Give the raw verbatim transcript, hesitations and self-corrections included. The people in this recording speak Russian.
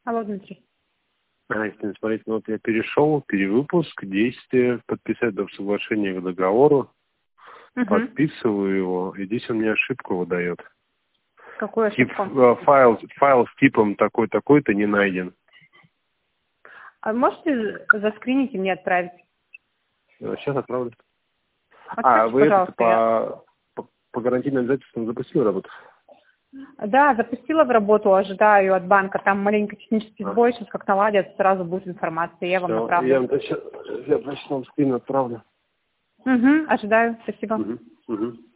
Алло, Дмитрий. А, если смотрите, ну вот я перешел, перевыпуск, действие, подписать до соглашения к договору, Угу. подписываю его, и здесь он мне ошибку выдает. Какую Тип, ошибку? э, файл, файл с типом такой-такой-то не найден. А можете заскринить и мне отправить? Сейчас отправлю. Отправьте, А, вы это пожалуйста. Я- по, по, по гарантийным обязательствам запустили работу? Да, запустила в работу, ожидаю от банка. Там маленько технический А. сбой, сейчас как наладят, сразу будет информация, я вам Все, направлю. я, вам сейчас, я, значит, вам скрин отправлю. Угу, ожидаю, спасибо. Угу, угу.